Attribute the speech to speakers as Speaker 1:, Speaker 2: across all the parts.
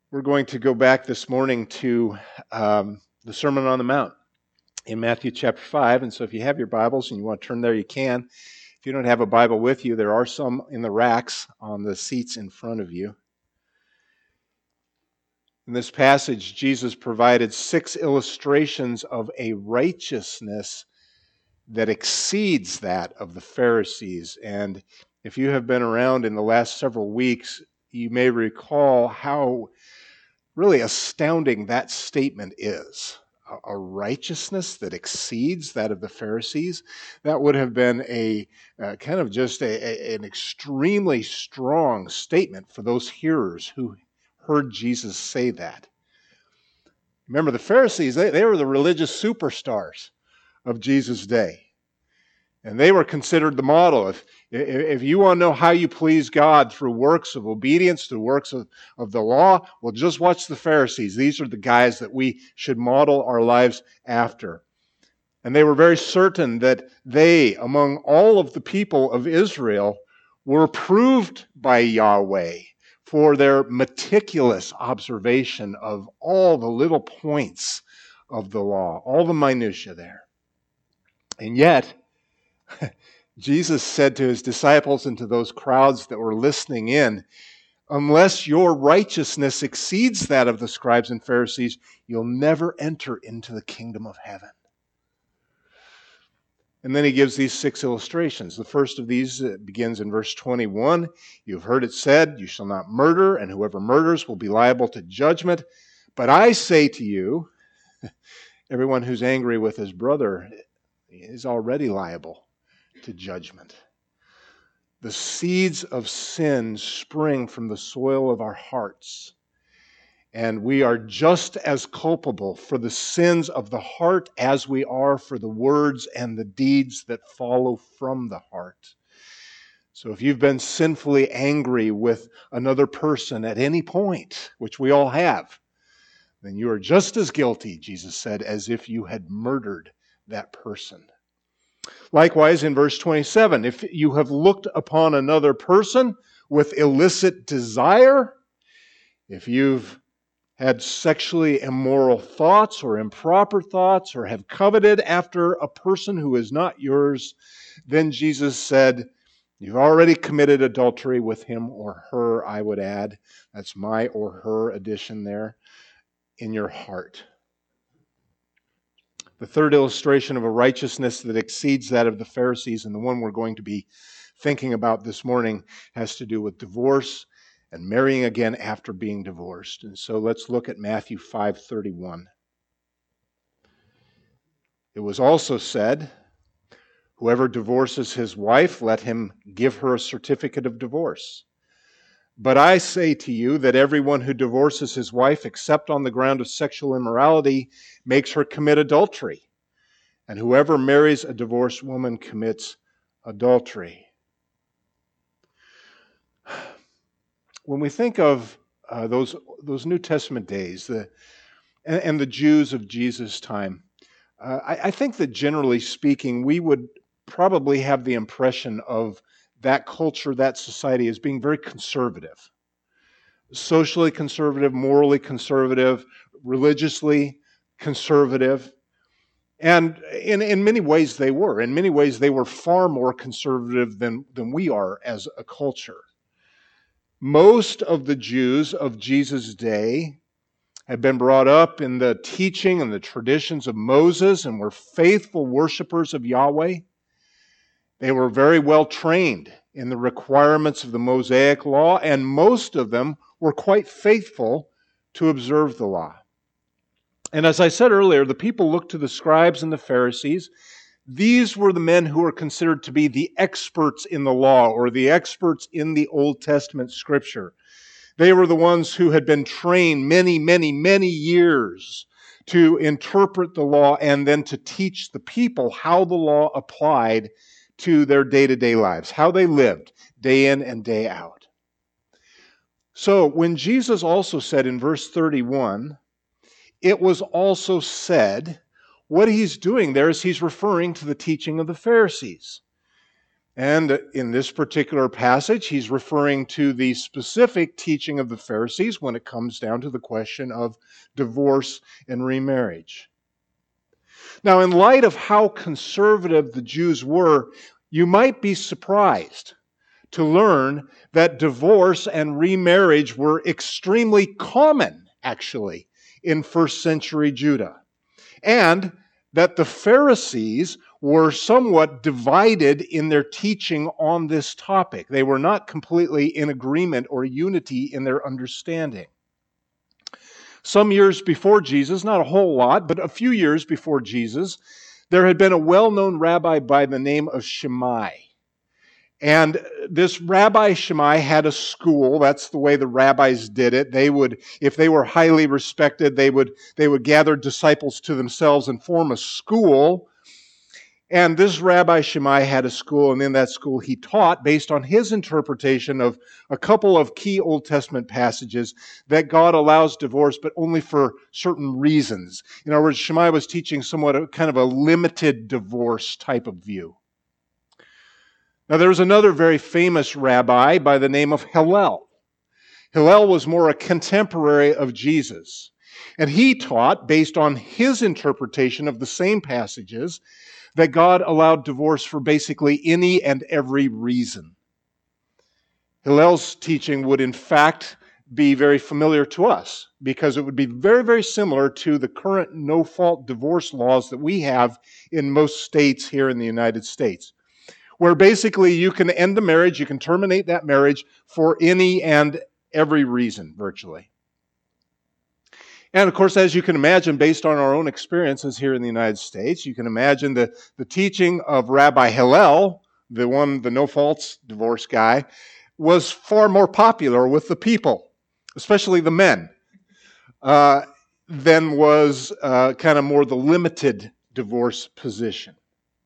Speaker 1: We're going to go back this morning to the Sermon on the Mount in Matthew chapter 5. And so if you have your Bibles and you want to turn there, you can. If you don't have a Bible with you, there are some in the racks on the seats in front of you. In this passage, Jesus provided 6 illustrations of a righteousness that exceeds that of the Pharisees. And if you have been around in the last several weeks, you may recall how really astounding that statement is. A righteousness that exceeds that of the Pharisees. That would have been an extremely strong statement for those hearers who heard Jesus say that. Remember, the Pharisees, they were the religious superstars of Jesus' day. And they were considered the model. If you want to know how you please God through works of obedience, through works of the law, well, just watch the Pharisees. These are the guys that we should model our lives after. And they were very certain that they, among all of the people of Israel, were approved by Yahweh for their meticulous observation of all the little points of the law, all the minutiae there. And yet, Jesus said to his disciples and to those crowds that were listening in, unless your righteousness exceeds that of the scribes and Pharisees, you'll never enter into the kingdom of heaven. And then he gives these 6 illustrations. The first of these begins in verse 21. You've heard it said, you shall not murder, and whoever murders will be liable to judgment. But I say to you, everyone who's angry with his brother is already liable to judgment. The seeds of sin spring from the soil of our hearts, and we are just as culpable for the sins of the heart as we are for the words and the deeds that follow from the heart. So if you've been sinfully angry with another person at any point, which we all have, then you are just as guilty, Jesus said, as if you had murdered that person. Likewise, in verse 27, if you have looked upon another person with illicit desire, if you've had sexually immoral thoughts or improper thoughts, or have coveted after a person who is not yours, then Jesus said, you've already committed adultery with him or her, I would add. That's my or her addition there, in your heart. The third illustration of a righteousness that exceeds that of the Pharisees, and the one we're going to be thinking about this morning, has to do with divorce and marrying again after being divorced. And so let's look at Matthew 5:31. It was also said, whoever divorces his wife, let him give her a certificate of divorce. But I say to you that everyone who divorces his wife, except on the ground of sexual immorality, makes her commit adultery. And whoever marries a divorced woman commits adultery. When we think of those New Testament days and the Jews of Jesus' time, I think that generally speaking, we would probably have the impression of that culture, that society, as being very conservative. Socially conservative, morally conservative, religiously conservative. And in many ways they were. In many ways they were far more conservative than we are as a culture. Most of the Jews of Jesus' day had been brought up in the teaching and the traditions of Moses and were faithful worshipers of Yahweh. They were very well trained in the requirements of the Mosaic law, and most of them were quite faithful to observe the law. And as I said earlier, the people looked to the scribes and the Pharisees. These were the men who were considered to be the experts in the law, or the experts in the Old Testament Scripture. They were the ones who had been trained many, many, many years to interpret the law and then to teach the people how the law applied to their day-to-day lives, how they lived day in and day out. So when Jesus also said in verse 31, it was also said, what he's doing there is he's referring to the teaching of the Pharisees. And in this particular passage, he's referring to the specific teaching of the Pharisees when it comes down to the question of divorce and remarriage. Now, in light of how conservative the Jews were, you might be surprised to learn that divorce and remarriage were extremely common, actually, in first century Judah. And that the Pharisees were somewhat divided in their teaching on this topic. They were not completely in agreement or unity in their understanding. Some years before Jesus, not a whole lot, but a few years before Jesus, there had been a well-known rabbi by the name of Shammai. And this Rabbi Shammai had a school. That's the way the rabbis did it. They would, if they were highly respected, they would gather disciples to themselves and form a school. And this Rabbi Shammai had a school, and in that school he taught, based on his interpretation of a couple of key Old Testament passages, that God allows divorce, but only for certain reasons. In other words, Shammai was teaching somewhat a kind of a limited divorce type of view. Now, there was another very famous rabbi by the name of Hillel. Hillel was more a contemporary of Jesus. And he taught, based on his interpretation of the same passages, that God allowed divorce for basically any and every reason. Hillel's teaching would in fact be very familiar to us because it would be very, very similar to the current no-fault divorce laws that we have in most states here in the United States, where basically you can end the marriage, you can terminate that marriage for any and every reason, virtually. And of course, as you can imagine, based on our own experiences here in the United States, you can imagine the teaching of Rabbi Hillel, the no-faults divorce guy, was far more popular with the people, especially the men, than was kind of more the limited divorce position.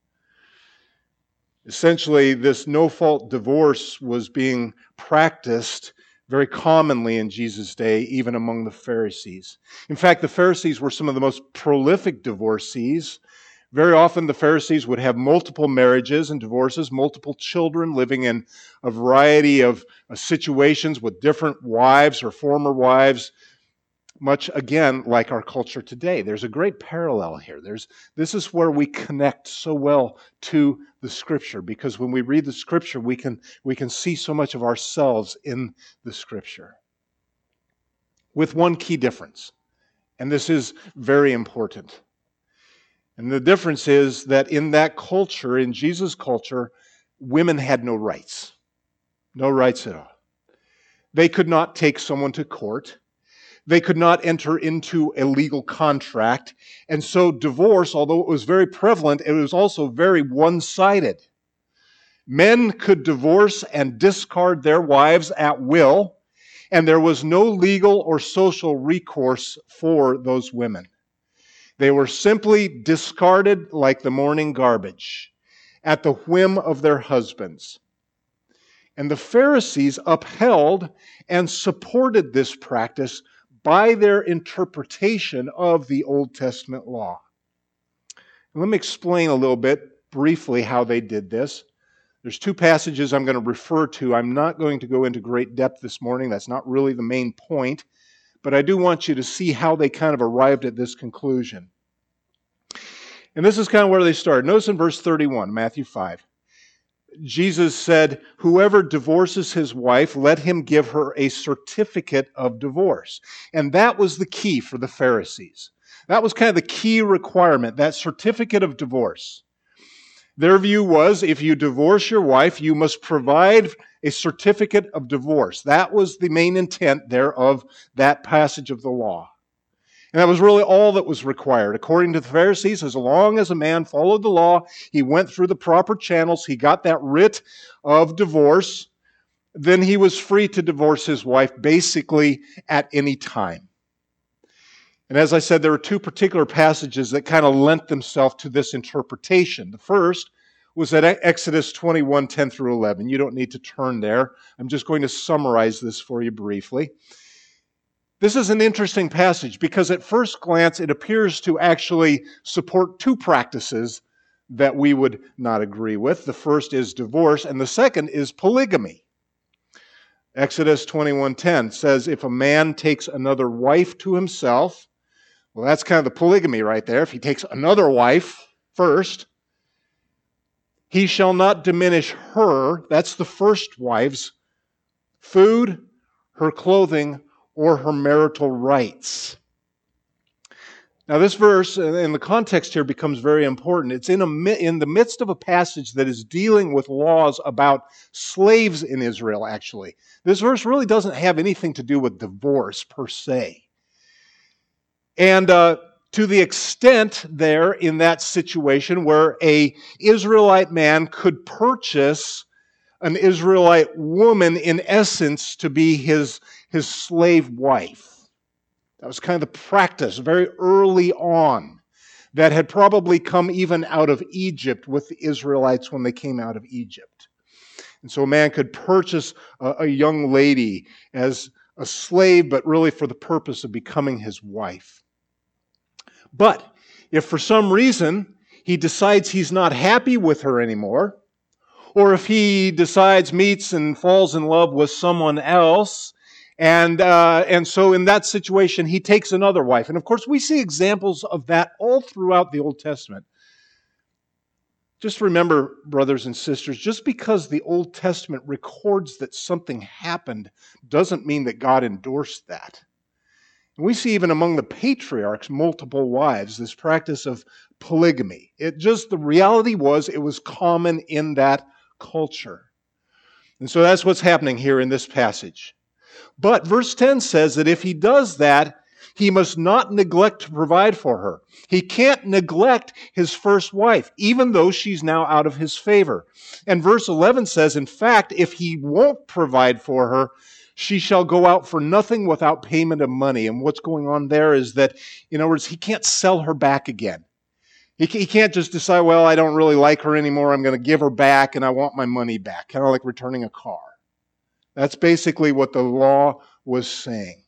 Speaker 1: Essentially, this no-fault divorce was being practiced very commonly in Jesus' day, even among the Pharisees. In fact, the Pharisees were some of the most prolific divorcees. Very often the Pharisees would have multiple marriages and divorces, multiple children living in a variety of situations with different wives or former wives, much, again, like our culture today. There's a great parallel here. This is where we connect so well to the Scripture, because when we read the Scripture, we can see so much of ourselves in the Scripture. With one key difference, and this is very important. And the difference is that in that culture, in Jesus' culture, women had no rights. No rights at all. They could not take someone to court. They could not enter into a legal contract. And so divorce, although it was very prevalent, it was also very one-sided. Men could divorce and discard their wives at will, and there was no legal or social recourse for those women. They were simply discarded like the morning garbage at the whim of their husbands. And the Pharisees upheld and supported this practice by their interpretation of the Old Testament law. Let me explain a little bit briefly how they did this. There's two passages I'm going to refer to. I'm not going to go into great depth this morning. That's not really the main point. But I do want you to see how they kind of arrived at this conclusion. And this is kind of where they started. Notice in verse 31, Matthew 5. Jesus said, "Whoever divorces his wife, let him give her a certificate of divorce." And that was the key for the Pharisees. That was kind of the key requirement, that certificate of divorce. Their view was, if you divorce your wife, you must provide a certificate of divorce. That was the main intent there of that passage of the law. And that was really all that was required. According to the Pharisees, as long as a man followed the law, he went through the proper channels, he got that writ of divorce, then he was free to divorce his wife basically at any time. And as I said, there were two particular passages that kind of lent themselves to this interpretation. The first was at Exodus 21, 10 through 11. You don't need to turn there. I'm just going to summarize this for you briefly. This is an interesting passage because at first glance it appears to actually support two practices that we would not agree with. The first is divorce, and the second is polygamy. Exodus 21:10 says, if a man takes another wife to himself, well, that's kind of the polygamy right there. If he takes another wife first, he shall not diminish her, that's the first wife's, food, her clothing, or her marital rights. Now this verse, in the context here, becomes very important. It's in the midst of a passage that is dealing with laws about slaves in Israel, actually. This verse really doesn't have anything to do with divorce per se. And to the extent there in that situation where an Israelite man could purchase an Israelite woman, in essence, to be his slave wife. That was kind of the practice very early on that had probably come even out of Egypt with the Israelites when they came out of Egypt. And so a man could purchase a young lady as a slave, but really for the purpose of becoming his wife. But if for some reason he decides he's not happy with her anymore, or if he decides, meets and falls in love with someone else, and so in that situation, he takes another wife. And of course, we see examples of that all throughout the Old Testament. Just remember, brothers and sisters, just because the Old Testament records that something happened doesn't mean that God endorsed that. And we see even among the patriarchs multiple wives, this practice of polygamy. The reality was it was common in that culture. And so that's what's happening here in this passage. But verse 10 says that if he does that, he must not neglect to provide for her. He can't neglect his first wife, even though she's now out of his favor. And verse 11 says, in fact, if he won't provide for her, she shall go out for nothing without payment of money. And what's going on there is that, in other words, he can't sell her back again. He can't just decide, well, I don't really like her anymore, I'm going to give her back and I want my money back, kind of like returning a car. That's basically what the law was saying.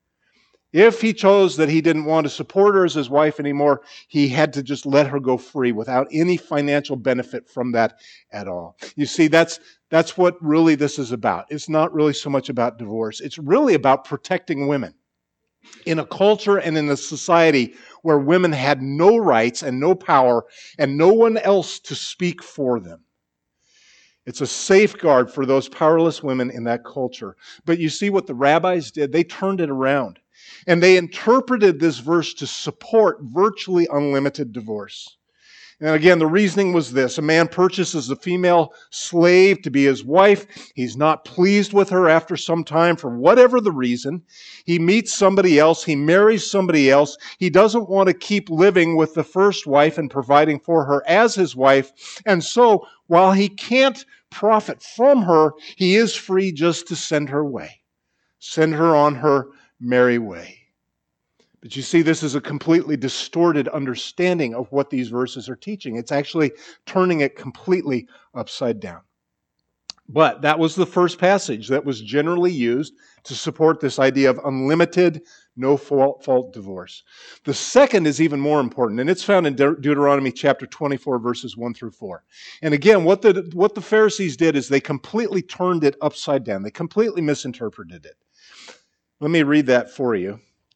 Speaker 1: If he chose that he didn't want to support her as his wife anymore, he had to just let her go free without any financial benefit from that at all. You see, that's what really this is about. It's not really so much about divorce. It's really about protecting women in a culture and in a society where women had no rights and no power and no one else to speak for them. It's a safeguard for those powerless women in that culture. But you see what the rabbis did? They turned it around. And they interpreted this verse to support virtually unlimited divorce. And again, the reasoning was this. A man purchases a female slave to be his wife. He's not pleased with her after some time for whatever the reason. He meets somebody else. He marries somebody else. He doesn't want to keep living with the first wife and providing for her as his wife. And so, while he can't profit from her, he is free just to send her away. Send her on her merry way. But you see, this is a completely distorted understanding of what these verses are teaching. It's actually turning it completely upside down. But that was the first passage that was generally used to support this idea of unlimited, no-fault divorce. The second is even more important, and it's found in Deuteronomy chapter 24, verses 1 through 4. And again, what the Pharisees did is they completely turned it upside down. They completely misinterpreted it. Let me read that for you.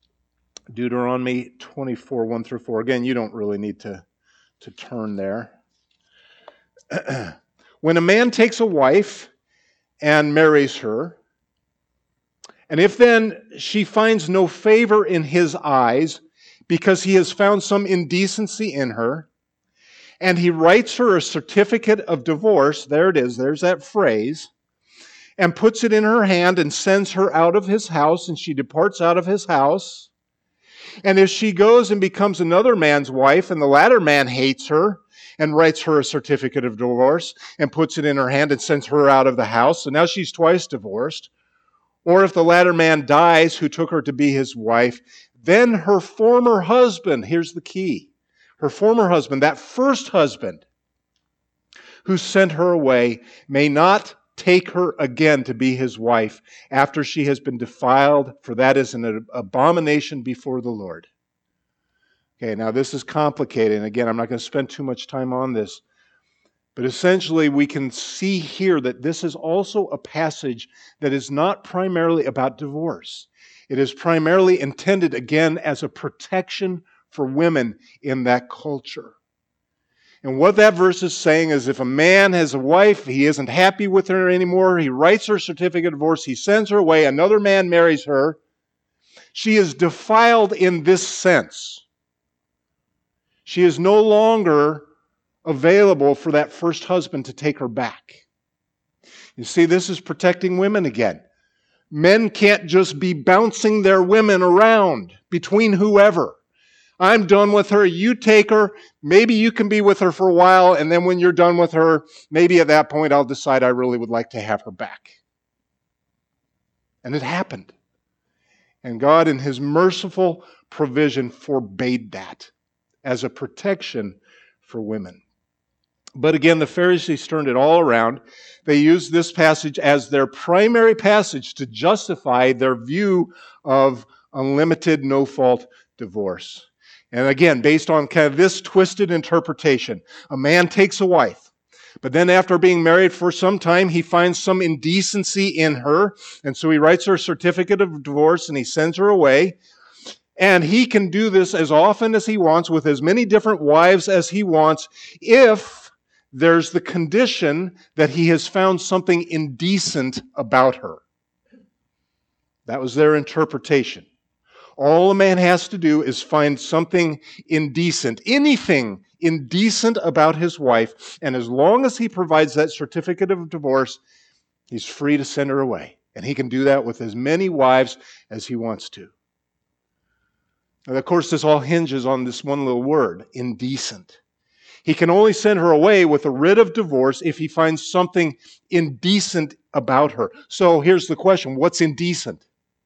Speaker 1: Deuteronomy 24, 1 through 4. Again, you don't really need to turn there. When a man takes a wife and marries her, and if then she finds no favor in his eyes because he has found some indecency in her, and he writes her a certificate of divorce, there it is, there's that phrase, and puts it in her hand and sends her out of his house, and she departs out of his house, and if she goes and becomes another man's wife, and the latter man hates her, and writes her a certificate of divorce, and puts it in her hand and sends her out of the house, so now she's twice divorced. Or if the latter man dies who took her to be his wife, then her former husband, here's the key, her former husband, that first husband who sent her away, may not take her again to be his wife after she has been defiled, for that is an abomination before the Lord. Okay, now this is complicated, and again, I'm not going to spend too much time on this. But essentially, we can see here that this is also a passage that is not primarily about divorce. It is primarily intended, again, as a protection for women in that culture. And what that verse is saying is if a man has a wife, he isn't happy with her anymore, he writes her certificate of divorce, he sends her away, another man marries her, she is defiled in this sense. She is no longer available for that first husband to take her back. You see, this is protecting women again. Men can't just be bouncing their women around between whoever. I'm done with her, you take her, maybe you can be with her for a while, and then when you're done with her, maybe at that point I'll decide I really would like to have her back. And it happened. And God, in His merciful provision, forbade that as a protection for women. But again, the Pharisees turned it all around. They used this passage as their primary passage to justify their view of unlimited, no-fault divorce. And again, based on kind of this twisted interpretation, a man takes a wife, but then after being married for some time, he finds some indecency in her, and so he writes her a certificate of divorce and he sends her away. And he can do this as often as he wants with as many different wives as he wants if there's the condition that he has found something indecent about her. That was their interpretation. All a man has to do is find something indecent, anything indecent about his wife, and as long as he provides that certificate of divorce, he's free to send her away. And he can do that with as many wives as he wants to. And of course, this all hinges on this one little word, indecent. He can only send her away with a writ of divorce if he finds something indecent about her. So here's the question, what's indecent?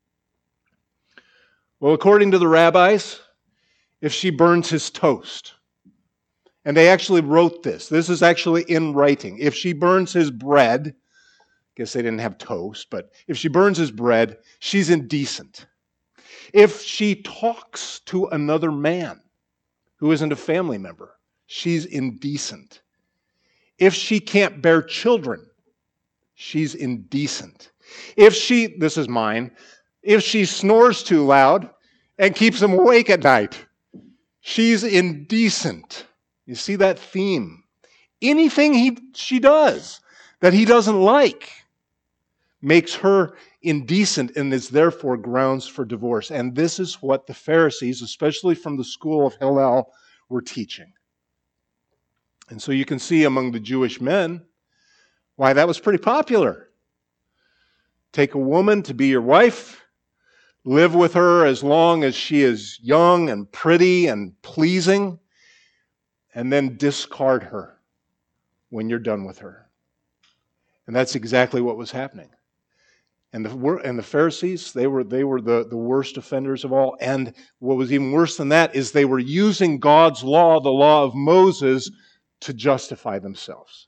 Speaker 1: Well, according to the rabbis, if she burns his toast, and they actually wrote this is actually in writing. If she burns his bread, I guess they didn't have toast, but if she burns his bread, she's indecent. If she talks to another man who isn't a family member, she's indecent. If she can't bear children, she's indecent. If she, this is mine, if she snores too loud and keeps him awake at night, she's indecent. You see that theme? Anything she does that he doesn't like makes her indecent and is therefore grounds for divorce. And this is what the Pharisees, especially from the school of Hillel, were teaching. And so you can see among the Jewish men why that was pretty popular. Take a woman to be your wife, live with her as long as she is young and pretty and pleasing, and then discard her when you're done with her. And that's exactly what was happening. And the Pharisees, they were the worst offenders of all. And what was even worse than that is they were using God's law, the law of Moses, to justify themselves.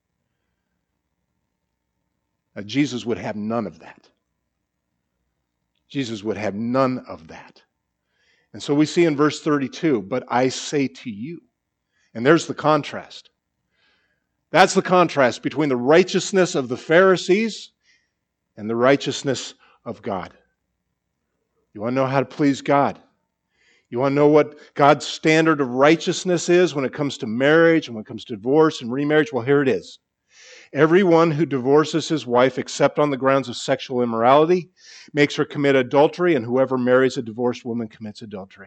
Speaker 1: Now, Jesus would have none of that. Jesus would have none of that. And so we see in verse 32, but I say to you. And there's the contrast. That's the contrast between the righteousness of the Pharisees and the righteousness of God. You want to know how to please God? You want to know what God's standard of righteousness is when it comes to marriage and when it comes to divorce and remarriage? Well, here it is. Everyone who divorces his wife except on the grounds of sexual immorality makes her commit adultery, and whoever marries a divorced woman commits adultery.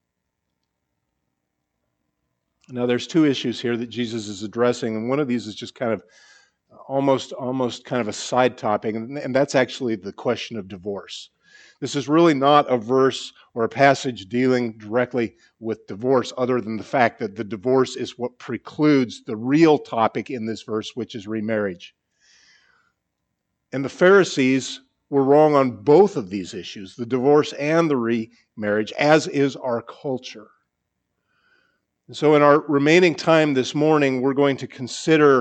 Speaker 1: Now, there's two issues here that Jesus is addressing, and one of these is just kind of almost kind of a side topic, and that's actually the question of divorce. This is really not a verse or a passage dealing directly with divorce, other than the fact that the divorce is what precludes the real topic in this verse, which is remarriage. And the Pharisees were wrong on both of these issues, the divorce and the remarriage, as is our culture. And so in our remaining time this morning, we're going to consider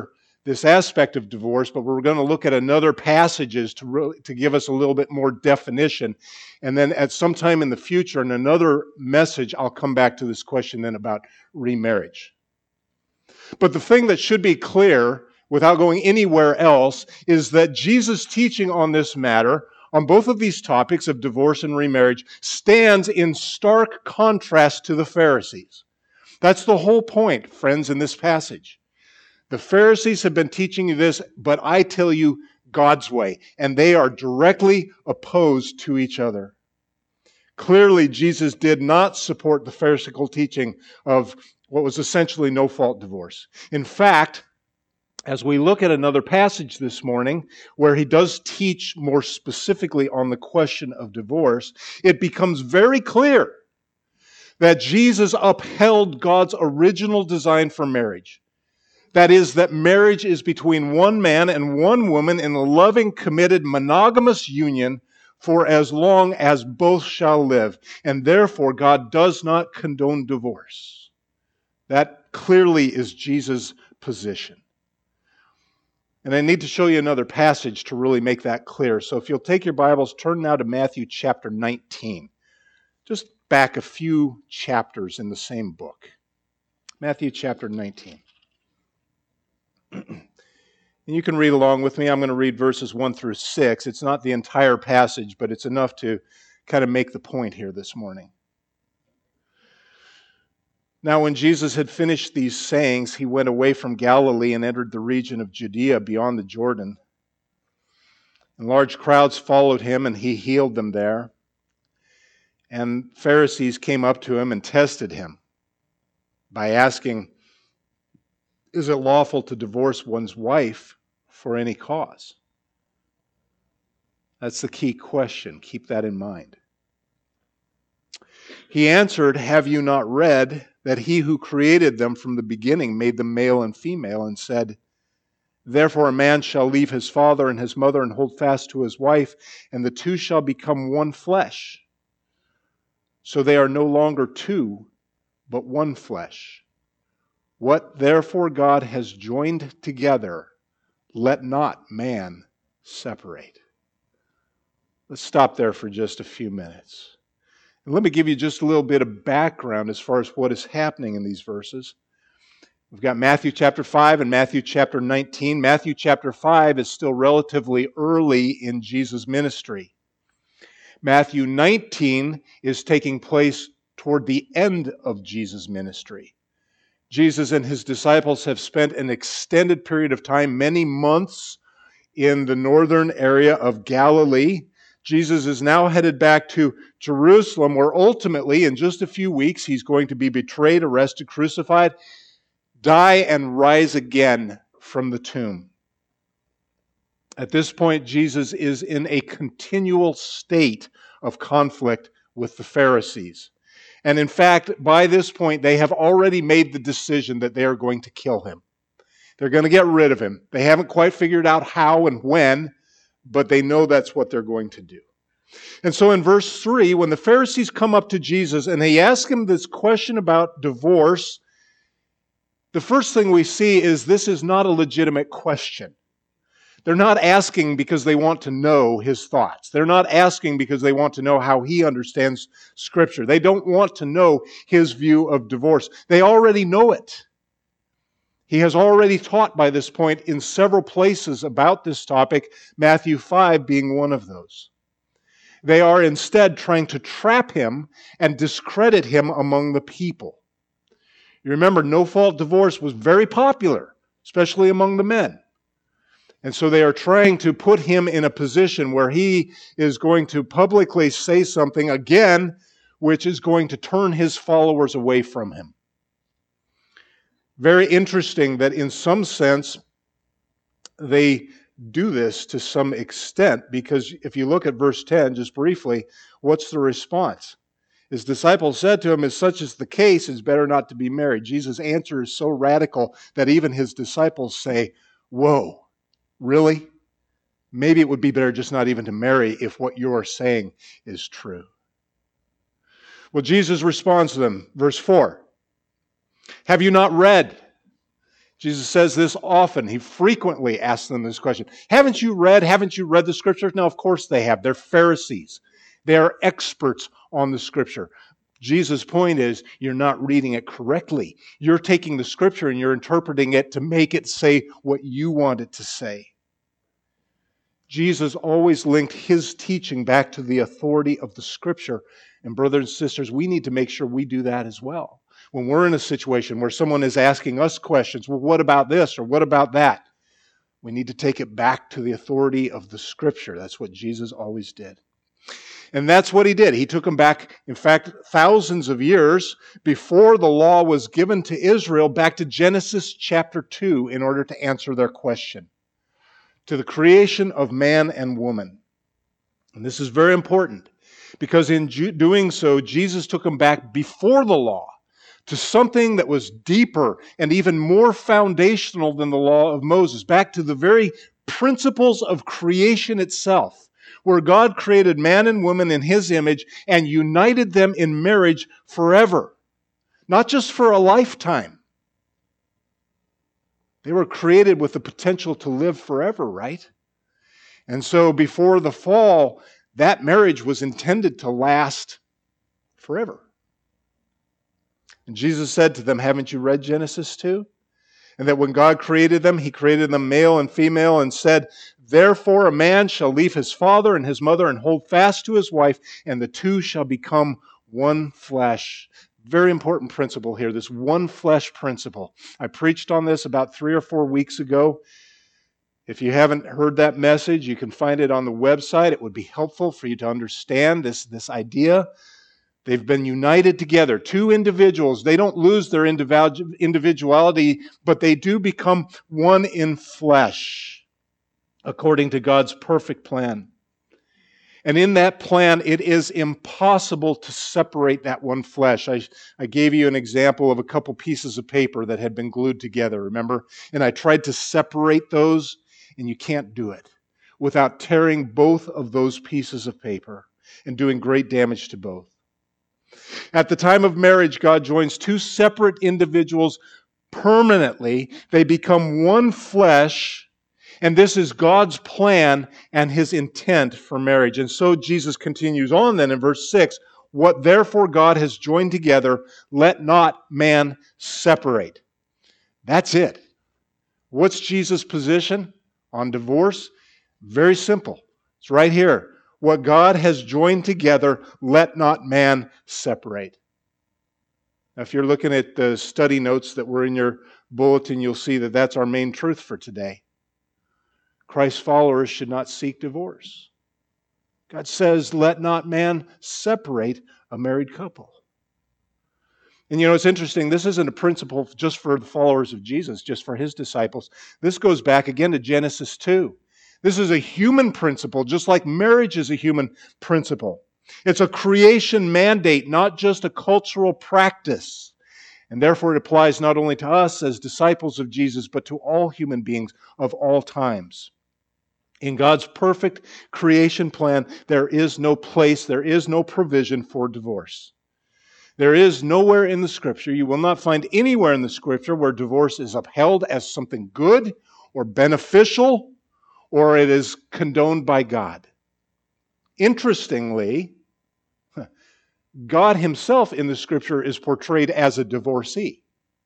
Speaker 1: this aspect of divorce, but we're going to look at another passages to give us a little bit more definition. And then at some time in the future, in another message, I'll come back to this question then about remarriage. But the thing that should be clear, without going anywhere else, is that Jesus' teaching on this matter, on both of these topics of divorce and remarriage, stands in stark contrast to the Pharisees. That's the whole point, friends, in this passage. The Pharisees have been teaching you this, but I tell you God's way, and they are directly opposed to each other. Clearly, Jesus did not support the Pharisaical teaching of what was essentially no-fault divorce. In fact, as we look at another passage this morning where he does teach more specifically on the question of divorce, it becomes very clear that Jesus upheld God's original design for marriage. That is, that marriage is between one man and one woman in a loving, committed, monogamous union for as long as both shall live. And therefore, God does not condone divorce. That clearly is Jesus' position. And I need to show you another passage to really make that clear. So if you'll take your Bibles, turn now to Matthew chapter 19. Just back a few chapters in the same book. Matthew chapter 19. And you can read along with me. I'm going to read verses 1 through 6. It's not the entire passage, but it's enough to kind of make the point here this morning. Now, when Jesus had finished these sayings, he went away from Galilee and entered the region of Judea beyond the Jordan. And large crowds followed him, and he healed them there. And Pharisees came up to him and tested him by asking, "Is it lawful to divorce one's wife for any cause?" That's the key question. Keep that in mind. He answered, "Have you not read that he who created them from the beginning made them male and female, and said, 'Therefore a man shall leave his father and his mother and hold fast to his wife, and the two shall become one flesh. So they are no longer two, but one flesh. What therefore God has joined together, let not man separate.'" Let's stop there for just a few minutes. And let me give you just a little bit of background as far as what is happening in these verses. We've got Matthew chapter 5 and Matthew chapter 19. Matthew chapter 5 is still relatively early in Jesus' ministry. Matthew 19 is taking place toward the end of Jesus' ministry. Jesus and his disciples have spent an extended period of time, many months, in the northern area of Galilee. Jesus is now headed back to Jerusalem, where ultimately, in just a few weeks, he's going to be betrayed, arrested, crucified, die, and rise again from the tomb. At this point, Jesus is in a continual state of conflict with the Pharisees. And in fact, by this point, they have already made the decision that they are going to kill him. They're going to get rid of him. They haven't quite figured out how and when, but they know that's what they're going to do. And so in verse 3, when the Pharisees come up to Jesus and they ask him this question about divorce, the first thing we see is this is not a legitimate question. They're not asking because they want to know his thoughts. They're not asking because they want to know how he understands Scripture. They don't want to know his view of divorce. They already know it. He has already taught by this point in several places about this topic, Matthew 5 being one of those. They are instead trying to trap him and discredit him among the people. You remember, no-fault divorce was very popular, especially among the men. And so they are trying to put him in a position where he is going to publicly say something again, which is going to turn his followers away from him. Very interesting that in some sense they do this to some extent, because if you look at verse 10, just briefly, what's the response? His disciples said to him, "If such is the case, it's better not to be married." Jesus' answer is so radical that even his disciples say, "Whoa, really? Maybe it would be better just not even to marry if what you're saying is true." Well, Jesus responds to them, verse 4. "Have you not read Jesus says this often. He frequently asks them this question. Haven't you read the Scriptures? No, of course they have. They're Pharisees. They are experts on the Scripture. Jesus' point is, you're not reading it correctly. You're taking the Scripture and you're interpreting it to make it say what you want it to say. Jesus always linked his teaching back to the authority of the Scripture. And brothers and sisters, we need to make sure we do that as well. When we're in a situation where someone is asking us questions, well, what about this or what about that? We need to take it back to the authority of the Scripture. That's what Jesus always did. And that's what he did. He took them back, in fact, thousands of years before the law was given to Israel, back to Genesis chapter 2 in order to answer their question. To the creation of man and woman. And this is very important because in doing so, Jesus took them back before the law to something that was deeper and even more foundational than the law of Moses, back to the very principles of creation itself, where God created man and woman in his image and united them in marriage forever, not just for a lifetime. They were created with the potential to live forever, right? And so before the fall, that marriage was intended to last forever. And Jesus said to them, haven't you read Genesis 2? And that when God created them, he created them male and female and said, therefore a man shall leave his father and his mother and hold fast to his wife, and the two shall become one flesh. Very important principle here, this one flesh principle. I preached on this about 3 or 4 weeks ago. If you haven't heard that message, you can find it on the website. It would be helpful for you to understand this idea. They've been united together. Two individuals, they don't lose their individuality, but they do become one in flesh, according to God's perfect plan. And in that plan, it is impossible to separate that one flesh. I gave you an example of a couple pieces of paper that had been glued together, remember? And I tried to separate those, and you can't do it without tearing both of those pieces of paper and doing great damage to both. At the time of marriage, God joins two separate individuals permanently. They become one flesh, and this is God's plan and his intent for marriage. And so Jesus continues on then in verse 6, what therefore God has joined together, let not man separate. That's it. What's Jesus' position on divorce? Very simple. It's right here. What God has joined together, let not man separate. Now, if you're looking at the study notes that were in your bulletin, you'll see that that's our main truth for today. Christ's followers should not seek divorce. God says, let not man separate a married couple. And you know, it's interesting, this isn't a principle just for the followers of Jesus, just for his disciples. This goes back again to Genesis 2. This is a human principle, just like marriage is a human principle. It's a creation mandate, not just a cultural practice. And therefore it applies not only to us as disciples of Jesus, but to all human beings of all times. In God's perfect creation plan, there is no place, there is no provision for divorce. There is nowhere in the Scripture, you will not find anywhere in the Scripture where divorce is upheld as something good or beneficial, or it is condoned by God. Interestingly, God himself in the Scripture is portrayed as a divorcee.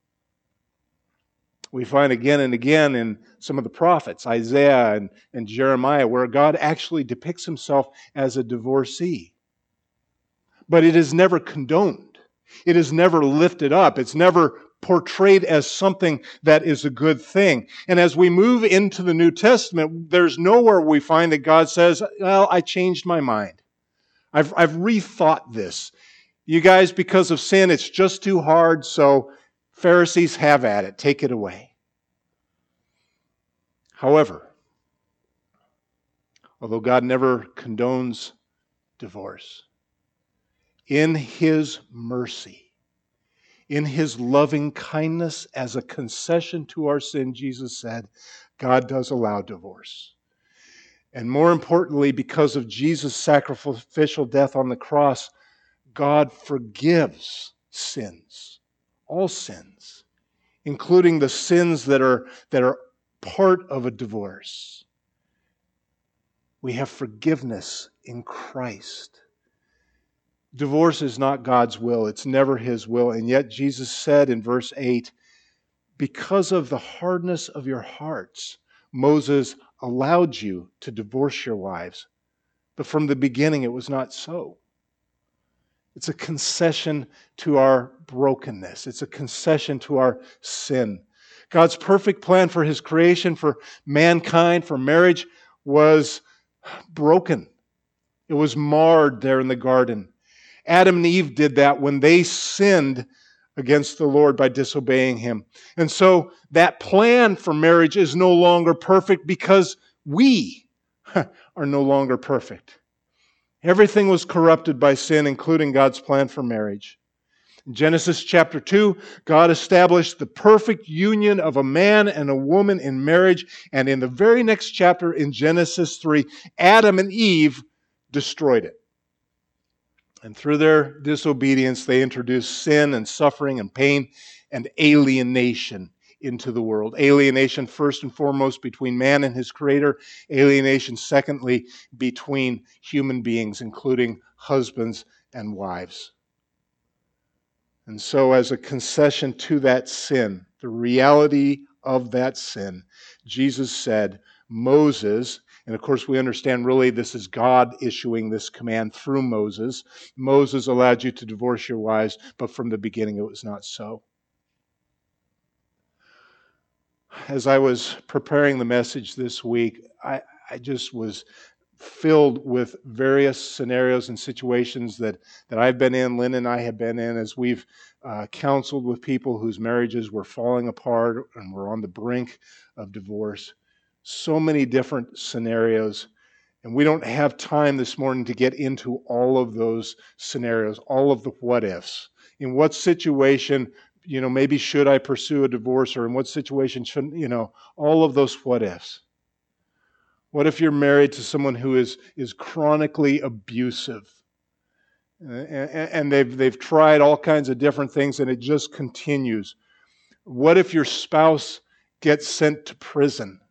Speaker 1: We find again and again in some of the prophets, Isaiah and Jeremiah, where God actually depicts himself as a divorcee. But it is never condoned. It is never lifted up. It's never portrayed as something that is a good thing. And as we move into the New Testament, there's nowhere we find that God says, well, I changed my mind. I've rethought this. You guys, because of sin, it's just too hard, so Pharisees, have at it. Take it away. However, although God never condones divorce, in his mercy, in his loving kindness as a concession to our sin, Jesus said, God does allow divorce. And more importantly, because of Jesus' sacrificial death on the cross, God forgives sins, all sins, including the sins that are part of a divorce. We have forgiveness in Christ. Divorce is not God's will. It's never His will. And yet Jesus said in verse 8, because of the hardness of your hearts, Moses allowed you to divorce your wives. But from the beginning, it was not so. It's a concession to our brokenness. It's a concession to our sin. God's perfect plan for His creation, for mankind, for marriage, was broken. It was marred there in the garden. Adam and Eve did that when they sinned against the Lord by disobeying Him. And so that plan for marriage is no longer perfect because we are no longer perfect. Everything was corrupted by sin, including God's plan for marriage. In Genesis chapter 2, God established the perfect union of a man and a woman in marriage. And in the very next chapter, in Genesis 3, Adam and Eve destroyed it. And through their disobedience, they introduced sin and suffering and pain and alienation into the world. Alienation, first and foremost, between man and his Creator. Alienation, secondly, between human beings, including husbands and wives. And so, as a concession to that sin, the reality of that sin, Jesus said, Moses, and of course we understand really this is God issuing this command through Moses. Moses allowed you to divorce your wives, but from the beginning it was not so. As I was preparing the message this week, I just was filled with various scenarios and situations that I've been in, Lynn and I have been in, as we've counseled with people whose marriages were falling apart and were on the brink of divorce. So many different scenarios. And we don't have time this morning to get into all of those scenarios, all of the what ifs. In what situation, maybe should I pursue a divorce, or in what situation shouldn't, all of those what ifs. What if you're married to someone who is chronically abusive? And they've tried all kinds of different things and it just continues. What if your spouse gets sent to prison?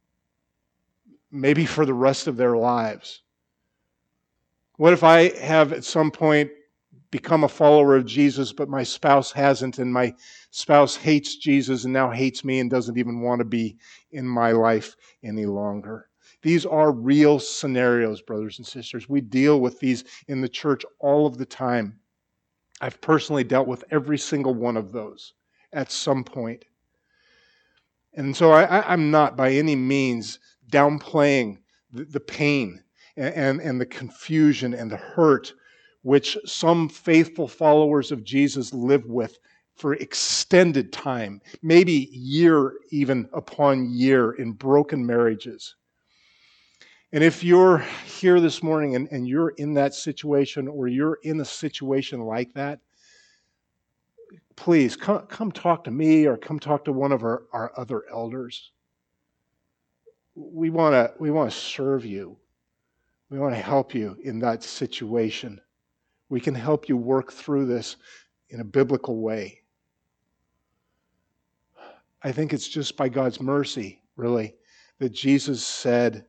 Speaker 1: Maybe for the rest of their lives. What if I have at some point become a follower of Jesus, but my spouse hasn't, and my spouse hates Jesus and now hates me and doesn't even want to be in my life any longer? These are real scenarios, brothers and sisters. We deal with these in the church all of the time. I've personally dealt with every single one of those at some point. And so I'm not by any means downplaying the pain and the confusion and the hurt which some faithful followers of Jesus live with for extended time, maybe year even upon year, in broken marriages. And if you're here this morning and you're in that situation, or you're in a situation like that, please come talk to me or come talk to one of our other elders. We want to serve you. We want to help you in that situation. We can help you work through this in a biblical way. I think it's just by God's mercy, really, that Jesus said,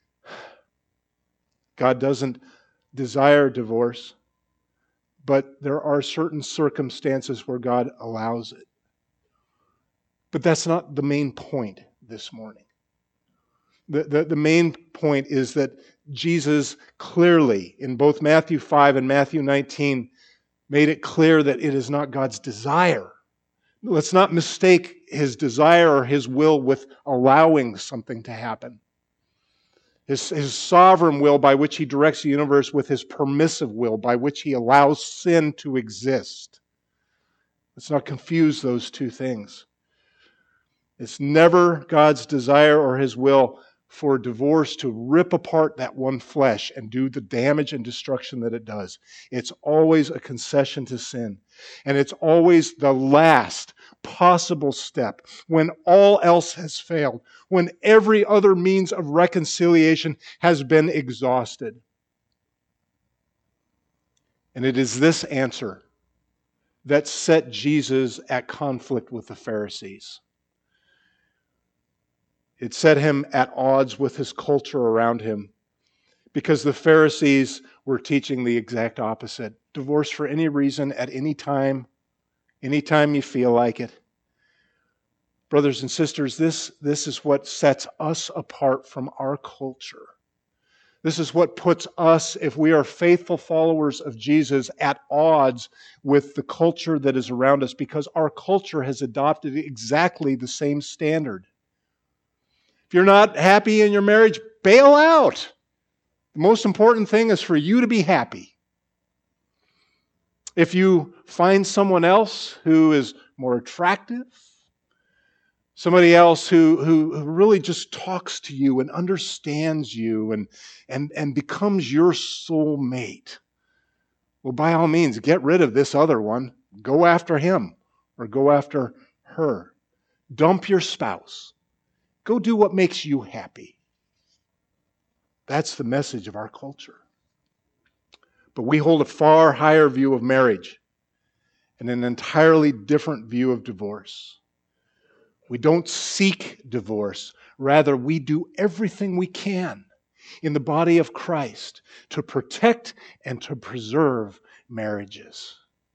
Speaker 1: God doesn't desire divorce, but there are certain circumstances where God allows it. But that's not the main point this morning. The main point is that Jesus clearly, in both Matthew 5 and Matthew 19, made it clear that it is not God's desire. Let's not mistake His desire or His will with allowing something to happen. His sovereign will by which He directs the universe with His permissive will by which He allows sin to exist. Let's not confuse those two things. It's never God's desire or His will for divorce to rip apart that one flesh and do the damage and destruction that it does. It's always a concession to sin. And it's always the last possible step when all else has failed, when every other means of reconciliation has been exhausted. And it is this answer that set Jesus at conflict with the Pharisees. It set him at odds with his culture around him because the Pharisees were teaching the exact opposite. Divorce for any reason, at any time you feel like it. Brothers and sisters, this is what sets us apart from our culture. This is what puts us, if we are faithful followers of Jesus, at odds with the culture that is around us, because our culture has adopted exactly the same standard. If you're not happy in your marriage, bail out. The most important thing is for you to be happy. If you find someone else who is more attractive, somebody else who really just talks to you and understands you and becomes your soulmate, well, by all means, get rid of this other one. Go after him or go after her. Dump your spouse. Go do what makes you happy. That's the message of our culture. But we hold a far higher view of marriage and an entirely different view of divorce. We don't seek divorce. Rather, we do everything we can in the body of Christ to protect and to preserve marriages.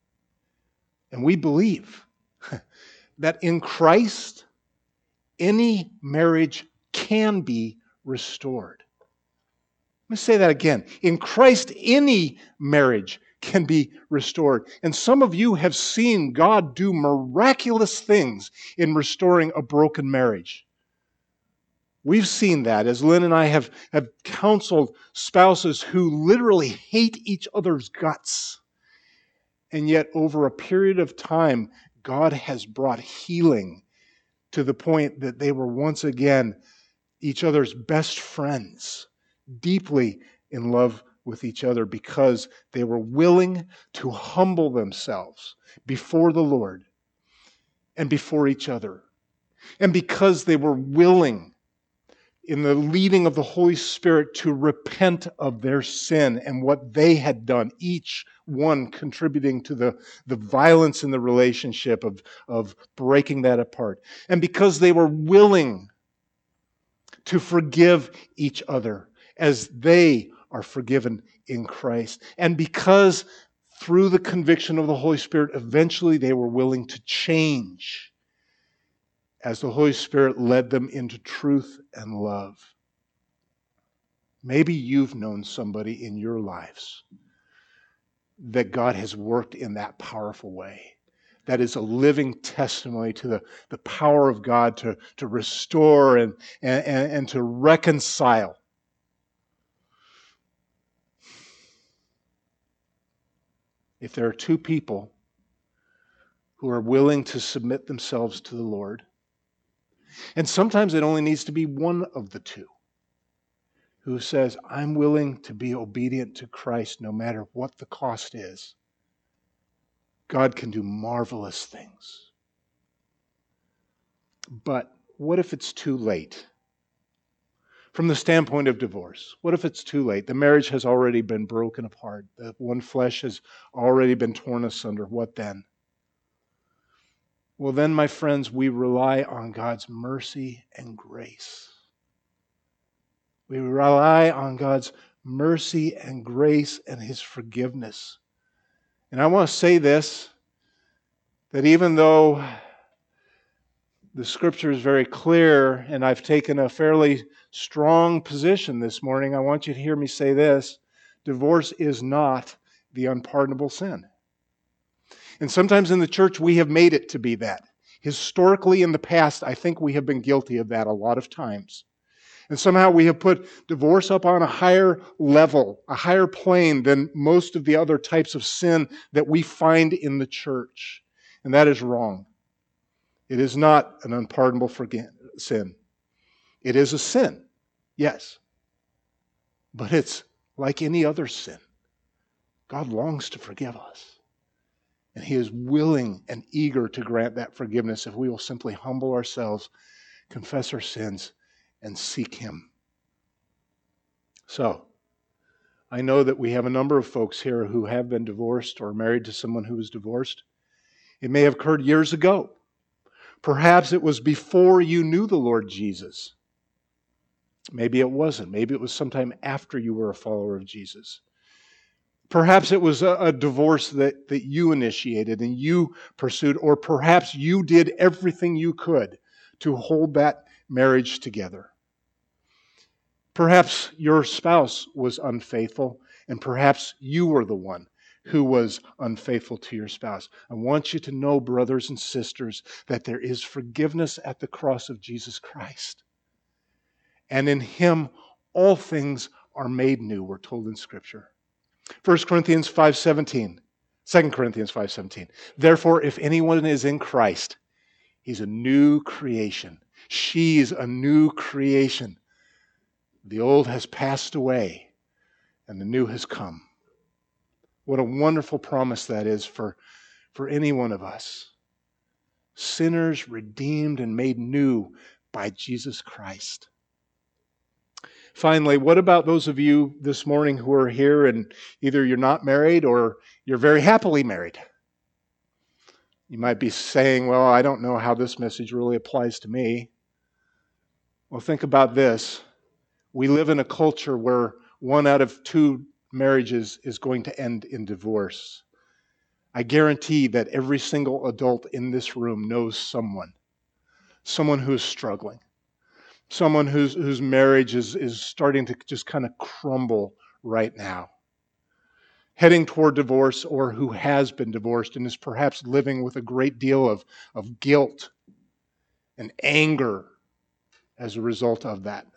Speaker 1: And we believe that in Christ, any marriage can be restored. Let me say that again. In Christ, any marriage can be restored. And some of you have seen God do miraculous things in restoring a broken marriage. We've seen that as Lynn and I have counseled spouses who literally hate each other's guts. And yet, over a period of time, God has brought healing to the point that they were once again each other's best friends, deeply in love with each other because they were willing to humble themselves before the Lord and before each other. And because they were willing, in the leading of the Holy Spirit, to repent of their sin and what they had done, each one contributing to the violence in the relationship of breaking that apart. And because they were willing to forgive each other as they are forgiven in Christ. And because through the conviction of the Holy Spirit, eventually they were willing to change as the Holy Spirit led them into truth and love. Maybe you've known somebody in your lives that God has worked in that powerful way. That is a living testimony to the power of God to restore and to reconcile. If there are two people who are willing to submit themselves to the Lord, and sometimes it only needs to be one of the two who says, I'm willing to be obedient to Christ no matter what the cost is, God can do marvelous things. But what if it's too late? From the standpoint of divorce, what if it's too late? The marriage has already been broken apart. The one flesh has already been torn asunder. What then? Well, then, my friends, we rely on God's mercy and grace. We rely on God's mercy and grace and His forgiveness. And I want to say this, that even though the Scripture is very clear, and I've taken a fairly strong position this morning, I want you to hear me say this: divorce is not the unpardonable sin. And sometimes in the church we have made it to be that. Historically in the past, I think we have been guilty of that a lot of times. And somehow we have put divorce up on a higher level, a higher plane than most of the other types of sin that we find in the church. And that is wrong. It is not an unpardonable sin. It is a sin, yes. But it's like any other sin. God longs to forgive us. And He is willing and eager to grant that forgiveness if we will simply humble ourselves, confess our sins, and seek Him. So, I know that we have a number of folks here who have been divorced or married to someone who was divorced. It may have occurred years ago. Perhaps it was before you knew the Lord Jesus. Maybe it wasn't. Maybe it was sometime after you were a follower of Jesus. Perhaps it was a divorce that you initiated and you pursued, or perhaps you did everything you could to hold that marriage together. Perhaps your spouse was unfaithful, and perhaps you were the one who was unfaithful to your spouse. I want you to know, brothers and sisters, that there is forgiveness at the cross of Jesus Christ. And in Him, all things are made new, we're told in Scripture. 1 Corinthians 5:17, 2 Corinthians 5:17. Therefore, if anyone is in Christ, he's a new creation. She's a new creation. The old has passed away, and the new has come. What a wonderful promise that is for any one of us. Sinners redeemed and made new by Jesus Christ. Finally, what about those of you this morning who are here and either you're not married or you're very happily married? You might be saying, well, I don't know how this message really applies to me. Well, think about this. We live in a culture where 1 out of 2 marriages is going to end in divorce. I guarantee that every single adult in this room knows someone who's struggling. Someone whose marriage is starting to just kind of crumble right now, heading toward divorce, or who has been divorced and is perhaps living with a great deal of guilt and anger as a result of that.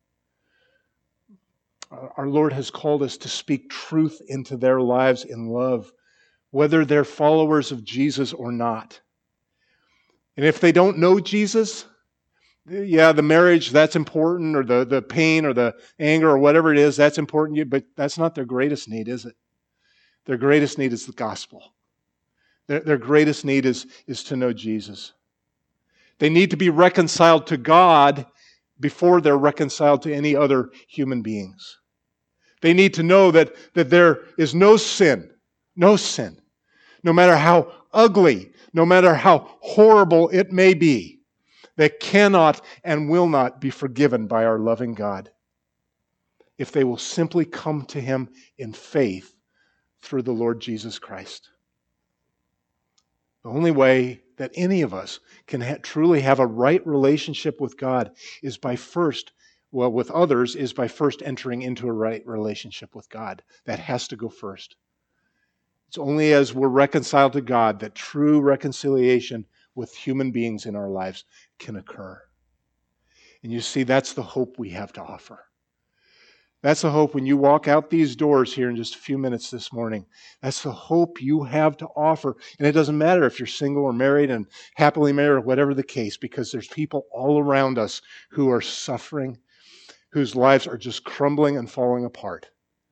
Speaker 1: Our Lord has called us to speak truth into their lives in love, whether they're followers of Jesus or not. And if they don't know Jesus, yeah, the marriage, that's important, or the pain or the anger or whatever it is, that's important, but that's not their greatest need, is it? Their greatest need is the gospel. Their greatest need is to know Jesus. They need to be reconciled to God before they're reconciled to any other human beings. They need to know that there is no sin, no matter how ugly, no matter how horrible it may be, that cannot and will not be forgiven by our loving God if they will simply come to Him in faith through the Lord Jesus Christ. The only way that any of us can truly have a right relationship with God is by with others, is by first entering into a right relationship with God. That has to go first. It's only as we're reconciled to God that true reconciliation with human beings in our lives can occur. And you see, that's the hope we have to offer. That's the hope when you walk out these doors here in just a few minutes this morning. That's the hope you have to offer. And it doesn't matter if you're single or married and happily married or whatever the case, because there's people all around us who are suffering, whose lives are just crumbling and falling apart.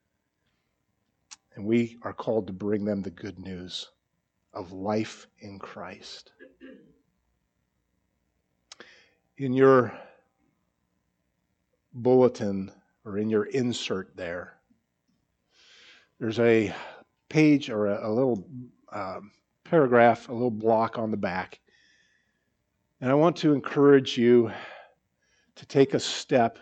Speaker 1: And we are called to bring them the good news of life in Christ. In your bulletin, or in your insert there's a page or a little paragraph, a little block on the back. And I want to encourage you to take a step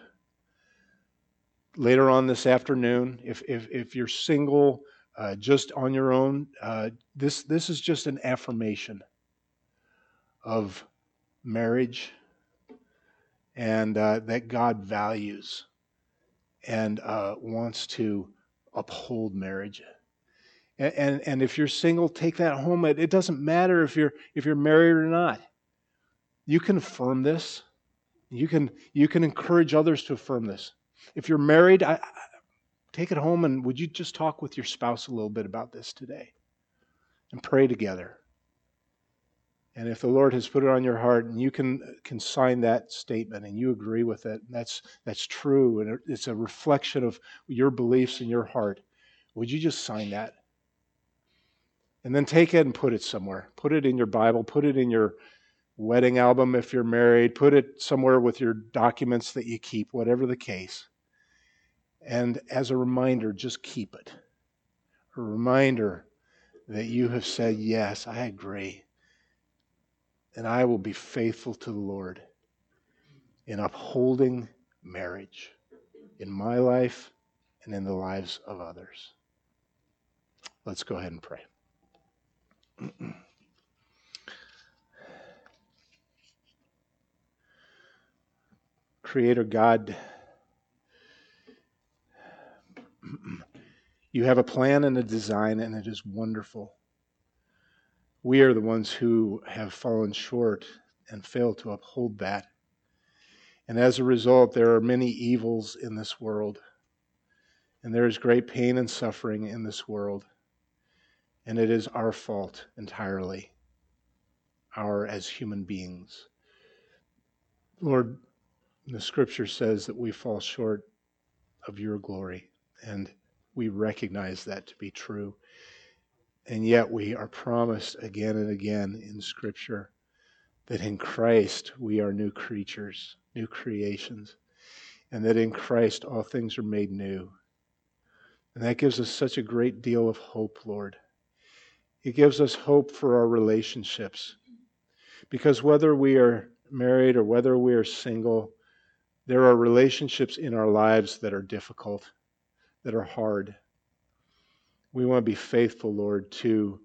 Speaker 1: later on this afternoon. If you're single, just on your own, this is just an affirmation of marriage, and that God values and wants to uphold marriage. And if you're single, take that home. It doesn't matter if you're married or not. You can affirm this. You can encourage others to affirm this. If you're married, take it home, and would you just talk with your spouse a little bit about this today and pray together. And if the Lord has put it on your heart and you can sign that statement and you agree with it, that's true, and it's a reflection of your beliefs in your heart, would you just sign that? And then take it and put it somewhere. Put it in your Bible, put it in your wedding album if you're married, put it somewhere with your documents that you keep, whatever the case. And as a reminder, just keep it. A reminder that you have said, yes, I agree. and I will be faithful to the Lord in upholding marriage in my life and in the lives of others. Let's go ahead and pray. Creator God, you have a plan and a design, and it is wonderful. We are the ones who have fallen short and failed to uphold that. And as a result, there are many evils in this world, and there is great pain and suffering in this world. And it is our fault entirely, as human beings. Lord, the scripture says that we fall short of your glory, and we recognize that to be true. And yet we are promised again and again in scripture that in Christ we are new creatures, new creations, and that in Christ all things are made new. And that gives us such a great deal of hope, Lord. It gives us hope for our relationships, because whether we are married or whether we are single, there are relationships in our lives that are difficult, that are hard. We want to be faithful, Lord, to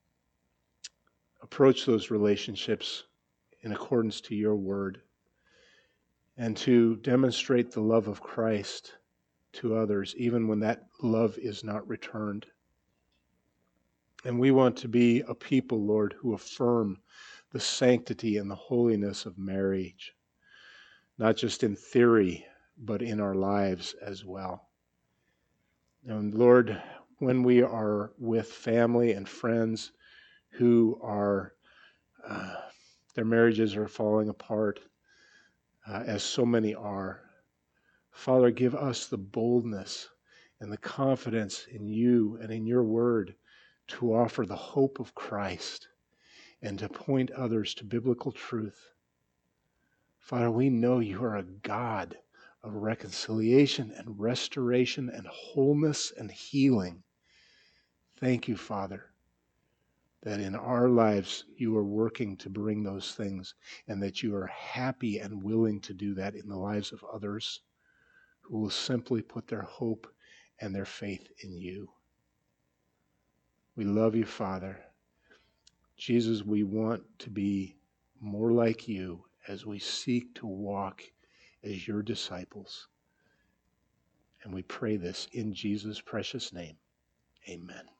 Speaker 1: approach those relationships in accordance to your word and to demonstrate the love of Christ to others, even when that love is not returned. And we want to be a people, Lord, who affirm the sanctity and the holiness of marriage, not just in theory, but in our lives as well. And Lord, when we are with family and friends who are, their marriages are falling apart, as so many are, Father, give us the boldness and the confidence in you and in your word to offer the hope of Christ and to point others to biblical truth. Father, we know you are a God of reconciliation and restoration and wholeness and healing. Thank you, Father, that in our lives you are working to bring those things, and that you are happy and willing to do that in the lives of others who will simply put their hope and their faith in you. We love you, Father. Jesus, we want to be more like you as we seek to walk as your disciples. And we pray this in Jesus' precious name. Amen.